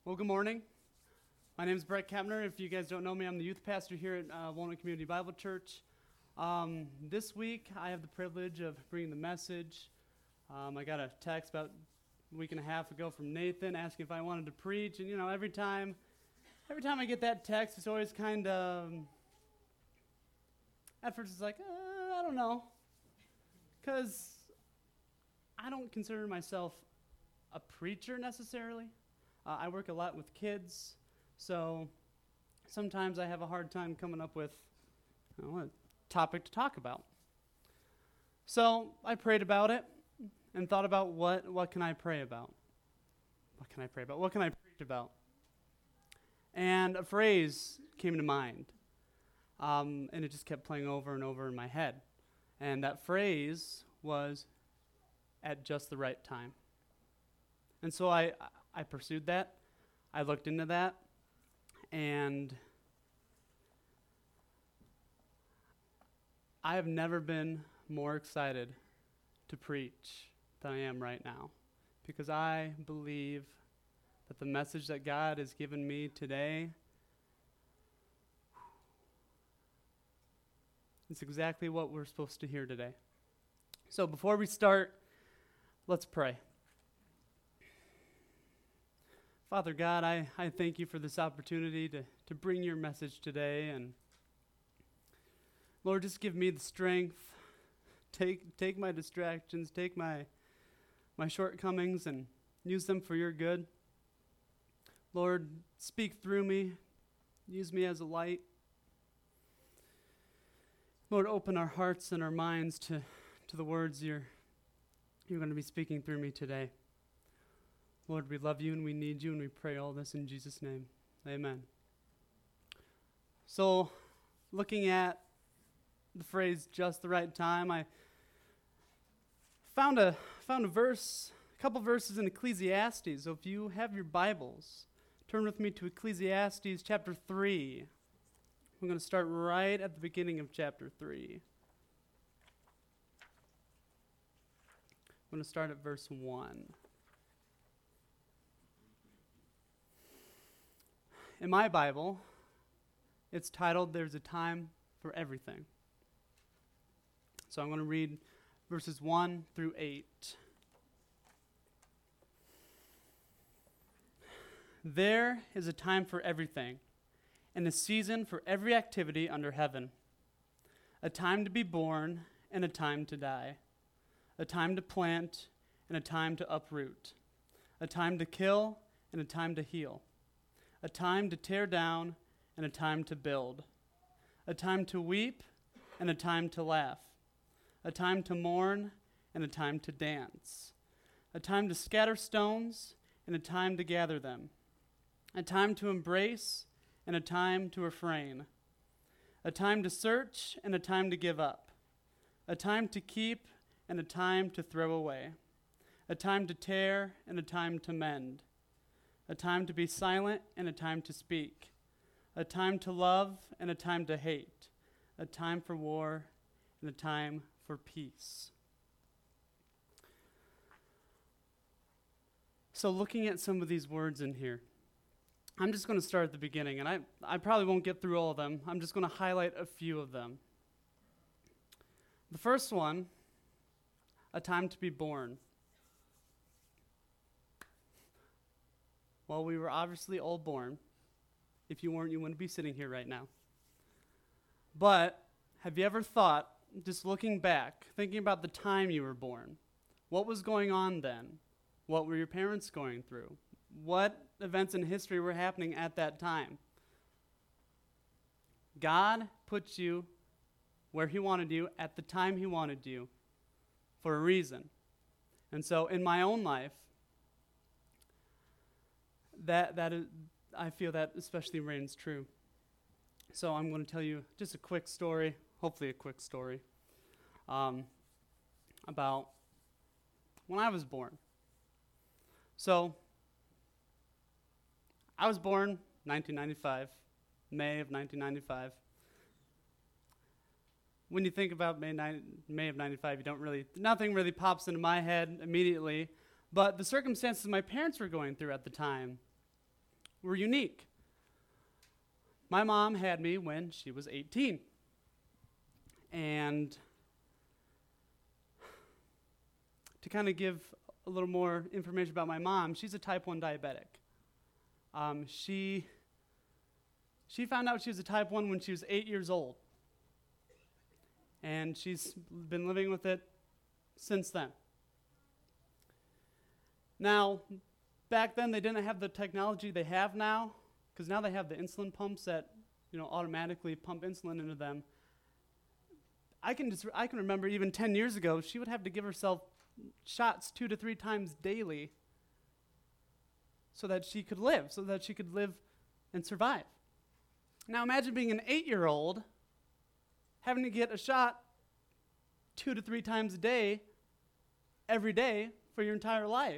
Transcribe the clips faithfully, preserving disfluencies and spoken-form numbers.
Well, good morning. My name is Brett Kepner. If you guys don't know me, I'm the youth pastor here at uh, Walnut Community Bible Church. Um, this week, I have the privilege of bringing the message. Um, I got a text about a week and a half ago from Nathan asking if I wanted to preach, and you know, every time, every time I get that text, it's always kind of. At first, it's like uh, I don't know, because I don't consider myself a preacher necessarily. Uh, I work a lot with kids, so sometimes I have a hard time coming up with you know, a topic to talk about. So I prayed about it and thought about what, what can I pray about? What can I pray about? What can I preach about? And a phrase came to mind, um, and it just kept playing over and over in my head. And that phrase was, at just the right time. And so I... I pursued that, I looked into that, and I have never been more excited to preach than I am right now, because I believe that the message that God has given me today is exactly what we're supposed to hear today. So before we start, let's pray. Father God, I, I thank you for this opportunity to, to bring your message today. And Lord, just give me the strength. Take take my distractions, take my my shortcomings and use them for your good. Lord, speak through me. Use me as a light. Lord, open our hearts and our minds to, to the words you're you're going to be speaking through me today. Lord, we love you and we need you, and we pray all this in Jesus' name. Amen. So, looking at the phrase "just the right time," I found a found a verse, a couple verses in Ecclesiastes. So, if you have your Bibles, turn with me to Ecclesiastes chapter three. I'm going to start right at the beginning of chapter three. I'm going to start at verse one. In my Bible, it's titled, "There's a Time for Everything." So I'm going to read verses one through eight. There is a time for everything, and a season for every activity under heaven. A time to be born and a time to die. A time to plant and a time to uproot. A time to kill and a time to heal. A time to tear down and a time to build. A time to weep and a time to laugh. A time to mourn and a time to dance. A time to scatter stones and a time to gather them. A time to embrace and a time to refrain. A time to search and a time to give up. A time to keep and a time to throw away. A time to tear and a time to mend. A time to be silent and a time to speak. A time to love and a time to hate. A time for war and a time for peace. So looking at some of these words in here, I'm just going to start at the beginning, and I, I probably won't get through all of them. I'm just going to highlight a few of them. The first one, a time to be born. Well, we were obviously all born. If you weren't, you wouldn't be sitting here right now. But have you ever thought, just looking back, thinking about the time you were born, what was going on then? What were your parents going through? What events in history were happening at that time? God put you where he wanted you at the time he wanted you for a reason. And so in my own life, That that is, I feel that especially reigns true. So I'm going to tell you just a quick story, hopefully a quick story, um, about when I was born. So I was born nineteen ninety-five, May of nineteen ninety-five. When you think about May, ni- May of ninety-five, you don't really, nothing really pops into my head immediately. But the circumstances my parents were going through at the time were unique. My mom had me when she was eighteen. And to kind of give a little more information about my mom, she's a type one diabetic. Um, she, she found out she was a type one when she was eight years old. And she's been living with it since then. Now, back then they didn't have the technology they have now, because now they have the insulin pumps that, you know, automatically pump insulin into them. I can just I can remember even ten years ago, she would have to give herself shots two to three times daily so that she could live, so that she could live and survive. Now imagine being an eight-year-old having to get a shot two to three times a day, every day, for your entire life.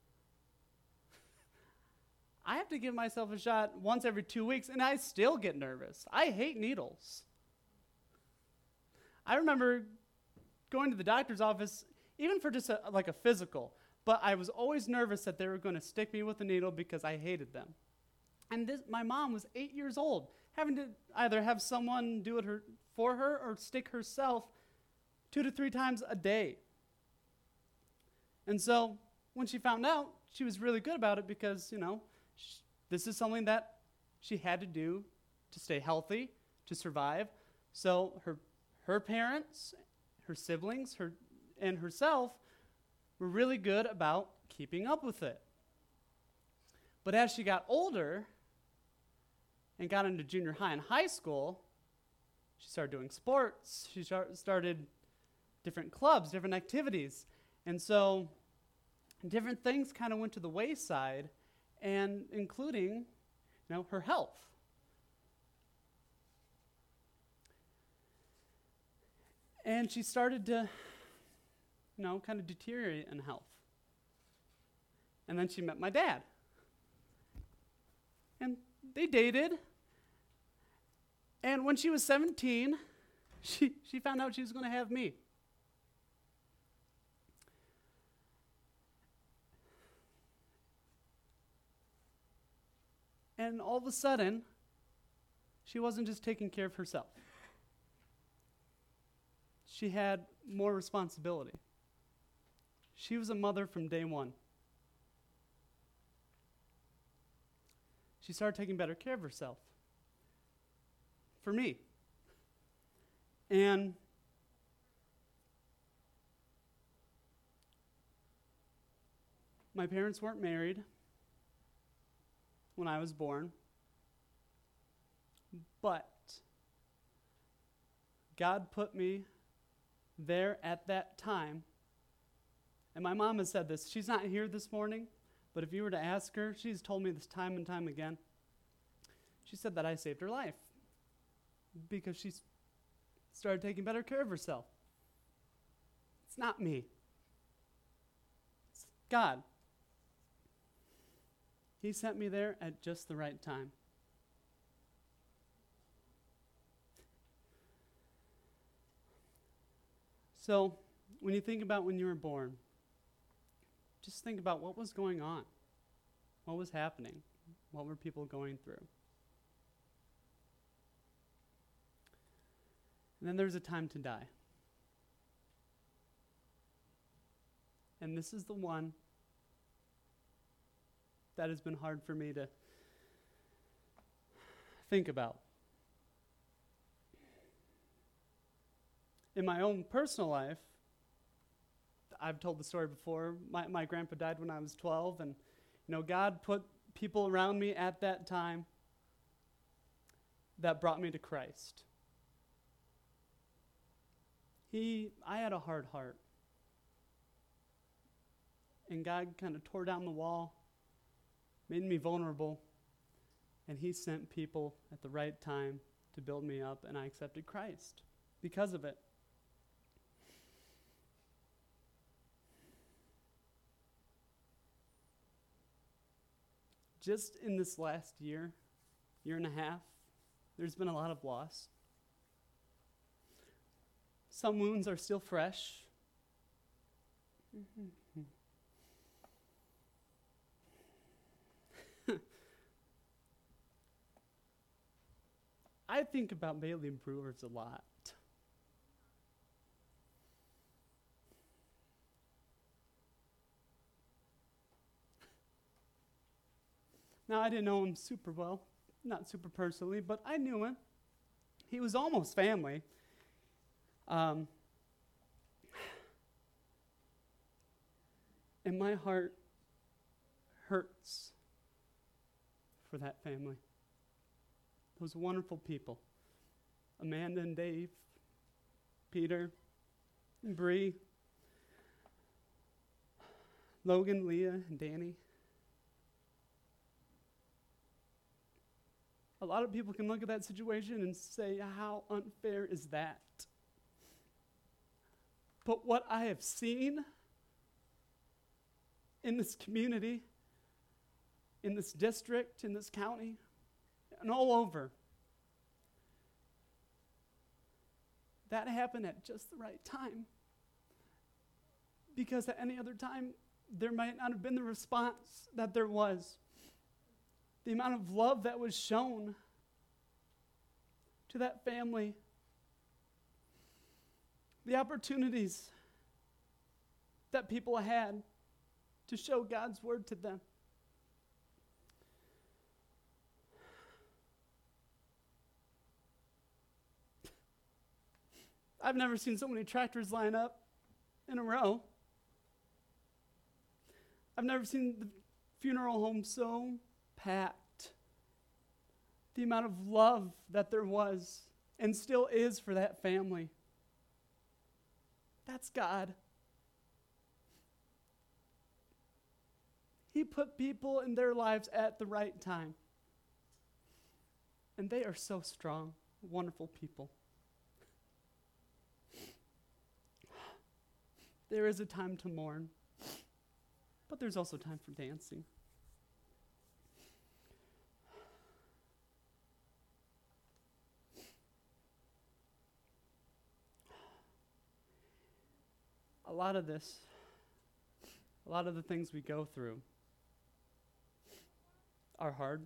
I have to give myself a shot once every two weeks, and I still get nervous. I hate needles. I remember going to the doctor's office, even for just a, like a physical, but I was always nervous that they were going to stick me with a needle because I hated them. And this, my mom was eight years old, having to either have someone do it her, for her or stick herself two to three times a day. And so when she found out, she was really good about it because, you know, sh- this is something that she had to do to stay healthy, to survive. So her her parents, her siblings, her and herself were really good about keeping up with it. But as she got older and got into junior high and high school, she started doing sports. She started different clubs, different activities. And so different things kind of went to the wayside, and including, you know, her health. And she started to, you know, kind of deteriorate in health. And then she met my dad. And they dated. And when she was seventeen, she, she found out she was going to have me. And all of a sudden, she wasn't just taking care of herself. She had more responsibility. She was a mother from day one. She started taking better care of herself. For me. And my parents weren't married when I was born, but God put me there at that time. And my mom has said this. She's not here this morning, but if you were to ask her, she's told me this time and time again. She said that I saved her life because she started taking better care of herself. It's not me. It's God. He sent me there at just the right time. So, when you think about when you were born, just think about what was going on. What was happening? What were people going through? And then there's a time to die. And this is the one that has been hard for me to think about. In my own personal life, I've told the story before, my, my grandpa died when I was twelve, and you know, God put people around me at that time that brought me to Christ. He, I had a hard heart. And God kind of tore down the wall, made me vulnerable, and he sent people at the right time to build me up, and I accepted Christ because of it. Just in this last year, year and a half, there's been a lot of loss. Some wounds are still fresh. I think about Bailey Brewers a lot. Now, I didn't know him super well, not super personally, but I knew him. He was almost family. Um, and my heart hurts for that family. Those wonderful people. Amanda and Dave, Peter and Bree, Logan, Leah, and Danny. A lot of people can look at that situation and say, how unfair is that? But what I have seen in this community, in this district, in this county, and all over, that happened at just the right time. Because at any other time, there might not have been the response that there was. The amount of love that was shown to that family. The opportunities that people had to show God's word to them. I've never seen so many tractors line up in a row. I've never seen the funeral home so packed. The amount of love that there was and still is for that family. That's God. He put people in their lives at the right time. And they are so strong, wonderful people. There is a time to mourn, but there's also time for dancing. A lot of this, a lot of the things we go through are hard,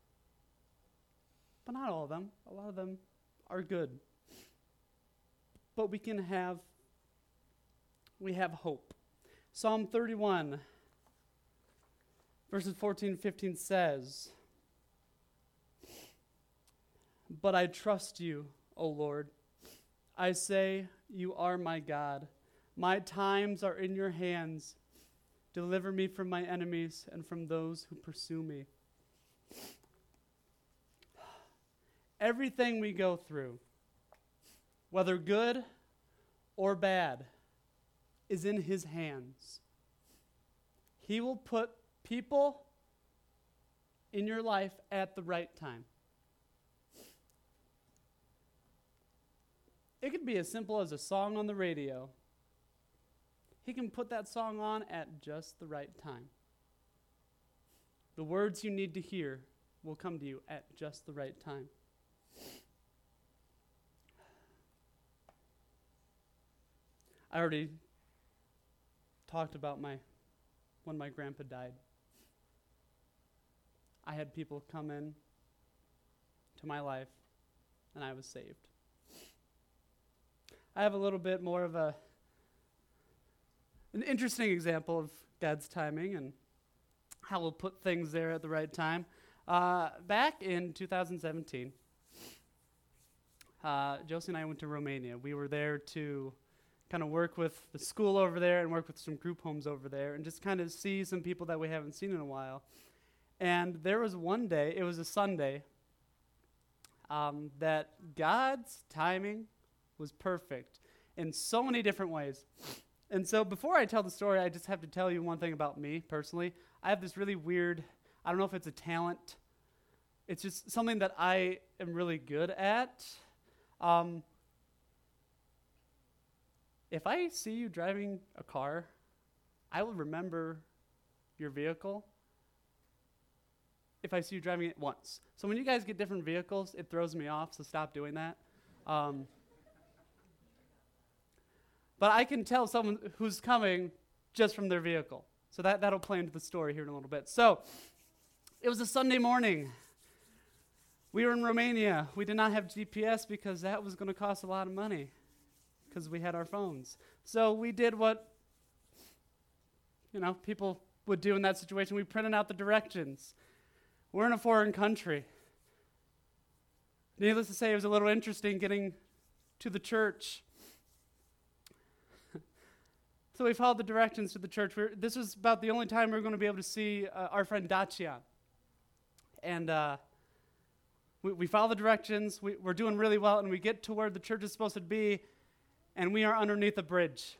but not all of them. A lot of them are good. But we can have, we have hope. Psalm thirty-one, verses fourteen and fifteen says, "But I trust you, O Lord. I say, you are my God. My times are in your hands. Deliver me from my enemies and from those who pursue me." Everything we go through, whether good or bad, is in his hands. He will put people in your life at the right time. It could be as simple as a song on the radio. He can put that song on at just the right time. The words you need to hear will come to you at just the right time. I already talked about my when my grandpa died. I had people come in to my life, and I was saved. I have a little bit more of a an interesting example of God's timing and how we'll put things there at the right time. Uh, back in two thousand seventeen, uh, Josie and I went to Romania. We were there to kind of work with the school over there and work with some group homes over there and just kind of see some people that we haven't seen in a while. And there was one day, it was a Sunday, um, that God's timing was perfect in so many different ways. And so before I tell the story, I just have to tell you one thing about me personally. I have this really weird, I don't know if it's a talent. It's just something that I am really good at. Um, if I see you driving a car, I will remember your vehicle if I see you driving it once. So when you guys get different vehicles, it throws me off, so stop doing that. Um, But I can tell someone who's coming just from their vehicle. So that, that'll play into the story here in a little bit. So it was a Sunday morning. We were in Romania. We did not have G P S because that was going to cost a lot of money because we had our phones. So we did what, you know, people would do in that situation. We printed out the directions. We're in a foreign country. Needless to say, it was a little interesting getting to the church. So we followed the directions to the church. We were, this was about the only time we were going to be able to see uh, our friend Dacian. And uh, we, we follow the directions. We, we're doing really well, and we get to where the church is supposed to be, and we are underneath a bridge.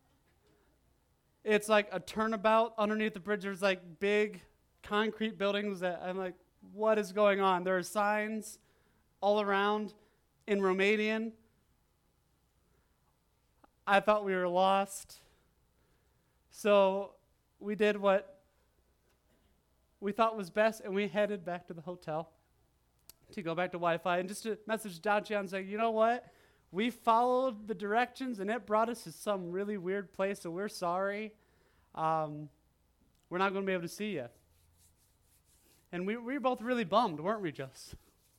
It's like a turnabout underneath the bridge. There's like big concrete buildings that I'm like, what is going on? There are signs all around in Romanian. I thought we were lost. So we did what we thought was best, and we headed back to the hotel to go back to Wi-Fi. And just to message Dacian saying, you know what? We followed the directions, and it brought us to some really weird place, so we're sorry. Um, we're not going to be able to see you. And we, we were both really bummed, weren't we, Jose?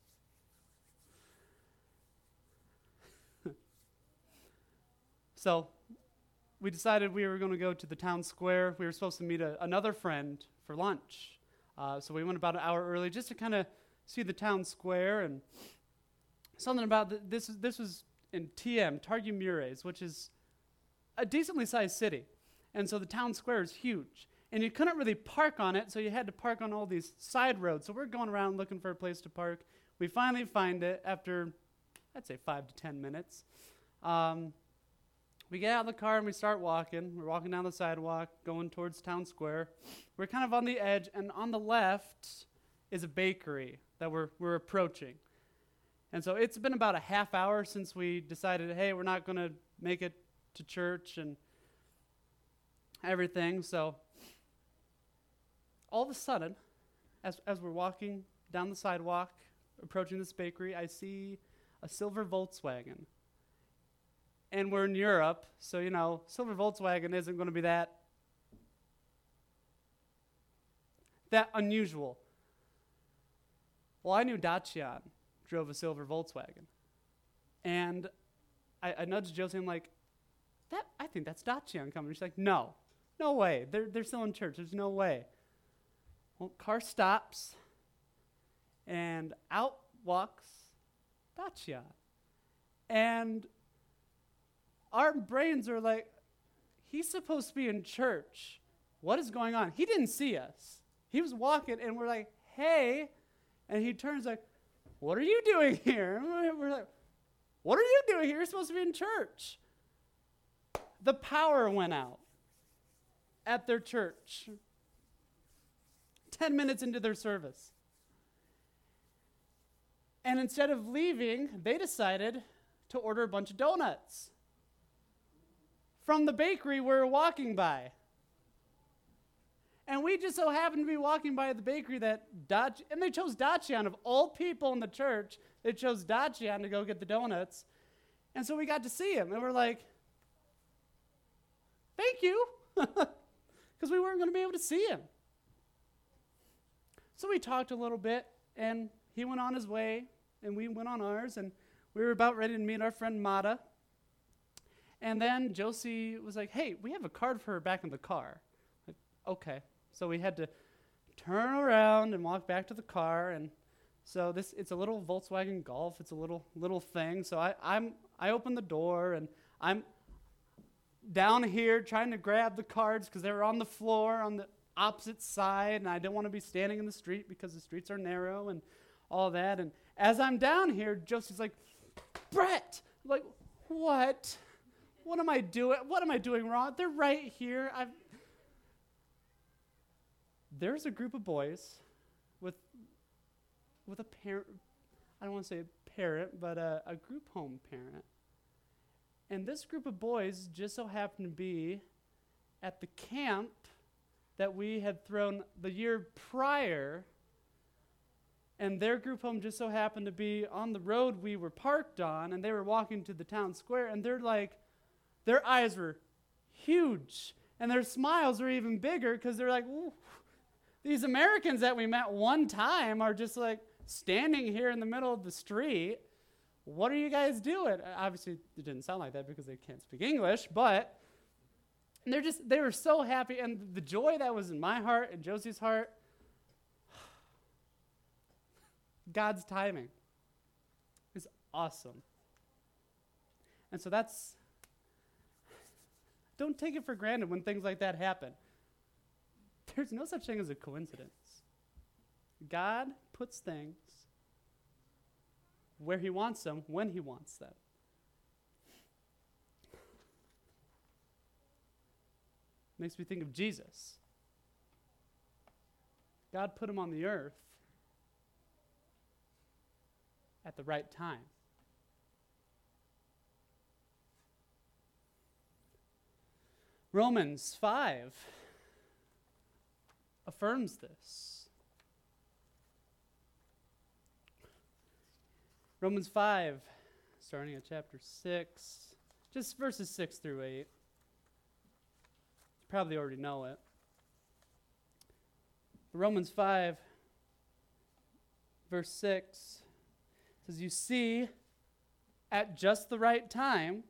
So we decided we were going to go to the town square. We were supposed to meet a, another friend for lunch. Uh, so we went about an hour early just to kind of see the town square. And something about the, this, this was in T M, Târgu Mureș, which is a decently sized city. And so the town square is huge. And you couldn't really park on it, so you had to park on all these side roads. So we're going around looking for a place to park. We finally find it after, I'd say, five to ten minutes. Um, we get out of the car and we start walking. We're walking down the sidewalk, going towards town square. We're kind of on the edge, and on the left is a bakery that we're we're approaching. And so it's been about a half hour since we decided, hey, we're not going to make it to church and everything. So all of a sudden, as as we're walking down the sidewalk, approaching this bakery, I see a silver Volkswagen. And we're in Europe, so, you know, silver Volkswagen isn't going to be that, that unusual. Well, I knew Dacian drove a silver Volkswagen. And I, I nudged Josie, I'm like, that, I think that's Dacian coming. She's like, no, no way. They're, they're still in church. There's no way. Well, car stops, and out walks Dacian. And our brains are like, he's supposed to be in church. What is going on? He didn't see us. He was walking, and we're like, hey. And he turns like, what are you doing here? And we're like, what are you doing here? You're supposed to be in church. The power went out at their church. Ten minutes into their service. And instead of leaving, they decided to order a bunch of donuts from the bakery we were walking by. And we just so happened to be walking by the bakery that Dac- and they chose Dacian. Of all people in the church, they chose Dacian to go get the donuts. And so we got to see him, and we're like, thank you, because we weren't going to be able to see him. So we talked a little bit, and he went on his way, and we went on ours, and we were about ready to meet our friend Mata. And then Josie was like, hey, we have a card for her back in the car. Like, okay. So we had to turn around and walk back to the car. And so this it's a little Volkswagen Golf. It's a little little thing. So I I'm I open the door, and I'm down here trying to grab the cards because they were on the floor on the opposite side, and I didn't want to be standing in the street because the streets are narrow and all that. And as I'm down here, Josie's like, Brett, I'm like, what? What am I doing? What am I doing wrong? They're right here. I've There's a group of boys with with a parent. I don't want to say a parent, but a, a group home parent. And this group of boys just so happened to be at the camp that we had thrown the year prior. And their group home just so happened to be on the road we were parked on, and they were walking to the town square, and they're like, their eyes were huge, and their smiles were even bigger because they're like, ooh, these Americans that we met one time are just like standing here in the middle of the street. What are you guys doing? Obviously, it didn't sound like that because they can't speak English, but they're just, they were so happy. And the joy that was in my heart and Josie's heart, God's timing is awesome. And so that's, don't take it for granted when things like that happen. There's no such thing as a coincidence. God puts things where he wants them, when he wants them. Makes me think of Jesus. God put him on the earth at the right time. Romans five affirms this. Romans five, starting at chapter six, just verses six through eight. You probably already know it. Romans five, verse six says, "You see, at just the right time,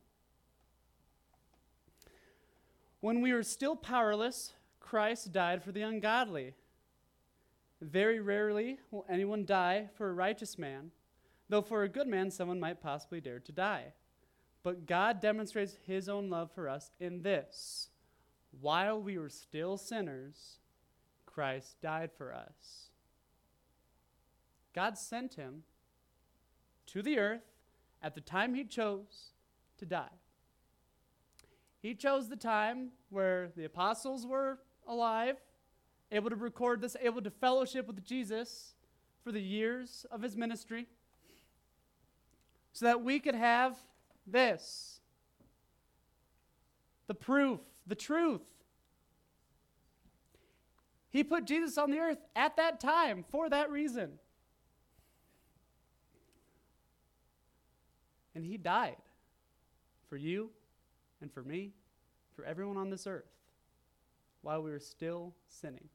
when we were still powerless, Christ died for the ungodly. Very rarely will anyone die for a righteous man, though for a good man someone might possibly dare to die. But God demonstrates his own love for us in this: while we were still sinners, Christ died for us." God sent him to the earth at the time he chose to die. He chose the time where the apostles were alive, able to record this, able to fellowship with Jesus for the years of his ministry, so that we could have this, the proof, the truth. He put Jesus on the earth at that time for that reason. And he died for you and for me, for everyone on this earth, while we were still sinning.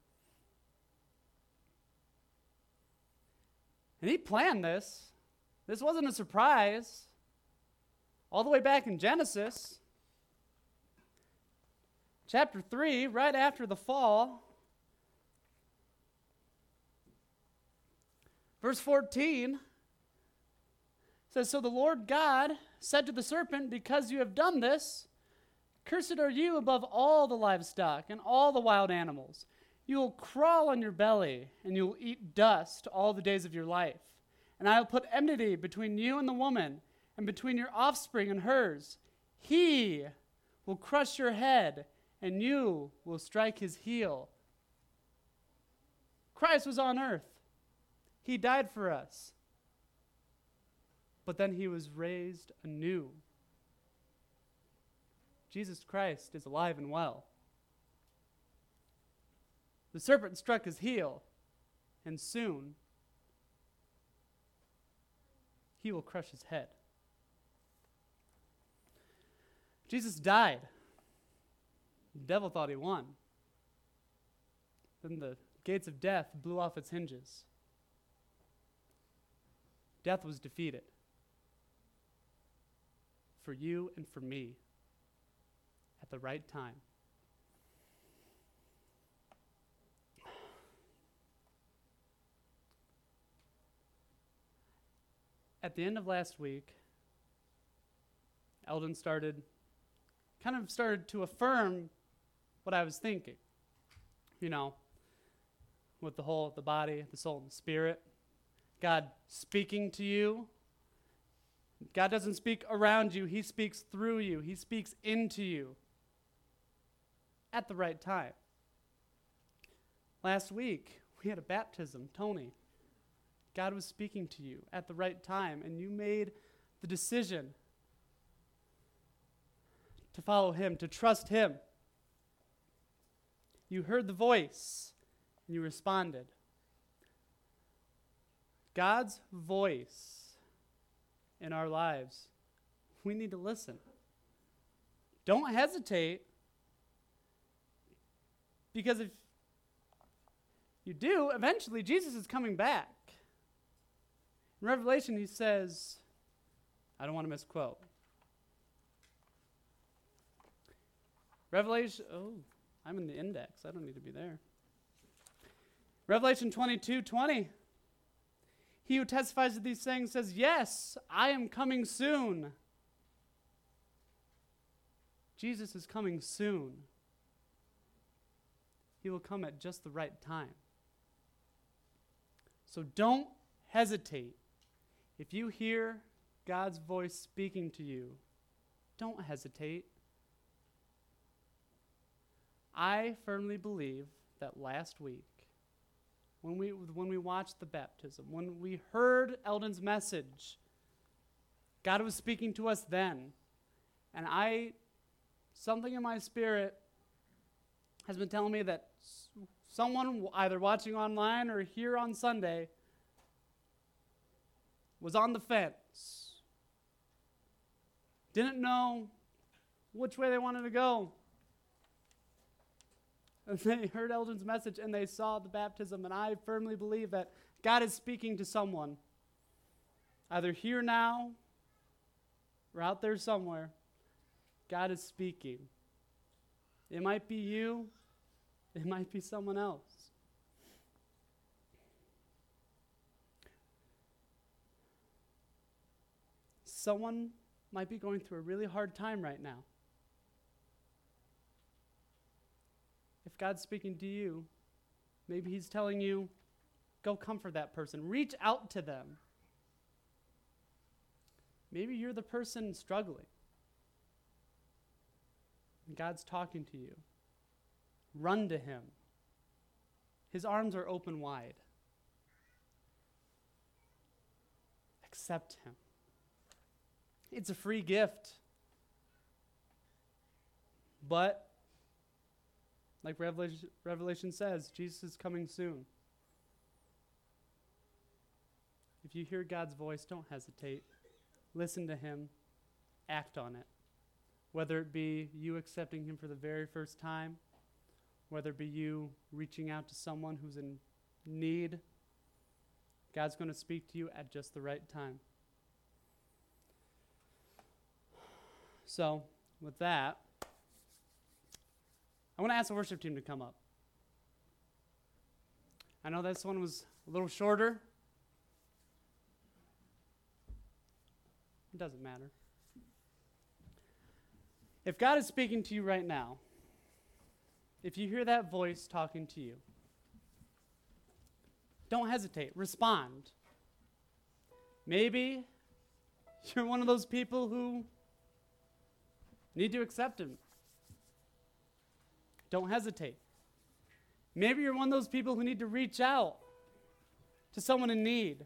And he planned this. This wasn't a surprise. All the way back in Genesis, chapter three, right after the fall, verse fourteen says, "So the Lord God said to the serpent, 'Because you have done this, cursed are you above all the livestock and all the wild animals. You will crawl on your belly, and you will eat dust all the days of your life. And I will put enmity between you and the woman, and between your offspring and hers. He will crush your head, and you will strike his heel.'" Christ was on earth. He died for us. But then he was raised anew. Jesus Christ is alive and well. The serpent struck his heel, and soon he will crush his head. Jesus died. The devil thought he won. Then the gates of death blew off its hinges. Death was defeated. For you and for me, at the right time. At the end of last week, Eldon started, kind of started to affirm what I was thinking. You know, with the whole, the body, the soul, and the spirit. God speaking to you. God doesn't speak around you. He speaks through you. He speaks into you at the right time. Last week, we had a baptism. Tony, God was speaking to you at the right time, and you made the decision to follow him, to trust him. You heard the voice, and you responded. God's voice in our lives, we need to listen. Don't hesitate, because if you do, eventually Jesus is coming back. In Revelation, he says, I don't want to misquote. Revelation, oh, I'm in the index. I don't need to be there. Revelation twenty-two twenty. He who testifies to these things says, yes, I am coming soon. Jesus is coming soon. He will come at just the right time. So don't hesitate. If you hear God's voice speaking to you, don't hesitate. I firmly believe that last week, when we when we watched the baptism, when we heard Eldon's message, God was speaking to us then. And I, something in my spirit has been telling me that someone either watching online or here on Sunday was on the fence. Didn't know which way they wanted to go. And they heard Eldon's message and they saw the baptism, and I firmly believe that God is speaking to someone, either here now or out there somewhere. God is speaking. It might be you, it might be someone else. Someone might be going through a really hard time right now. If God's speaking to you, maybe he's telling you, go comfort that person. Reach out to them. Maybe you're the person struggling, and God's talking to you. Run to him. His arms are open wide. Accept him. It's a free gift. But, like Revelation, Revelation says, Jesus is coming soon. If you hear God's voice, don't hesitate. Listen to him. Act on it. Whether it be you accepting him for the very first time, whether it be you reaching out to someone who's in need, God's going to speak to you at just the right time. So, with that, I want to ask the worship team to come up. I know this one was a little shorter. It doesn't matter. If God is speaking to you right now, if you hear that voice talking to you, don't hesitate. Respond. Maybe you're one of those people who need to accept him. Don't hesitate. Maybe you're one of those people who need to reach out to someone in need.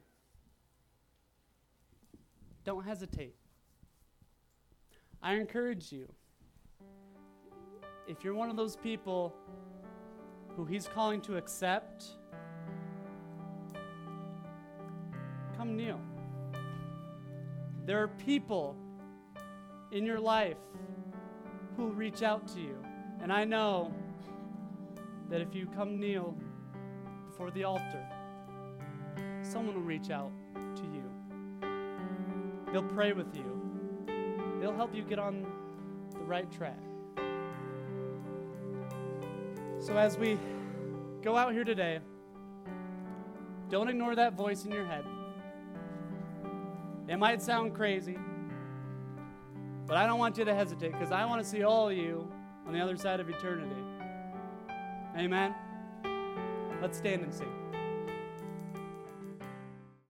Don't hesitate. I encourage you, if you're one of those people who he's calling to accept, come kneel. There are people in your life who will reach out to you. And I know that if you come kneel before the altar, someone will reach out to you. They'll pray with you. They'll help you get on the right track. So as we go out here today, don't ignore that voice in your head. It might sound crazy, but I don't want you to hesitate, because I want to see all of you on the other side of eternity. Amen? Let's stand and sing.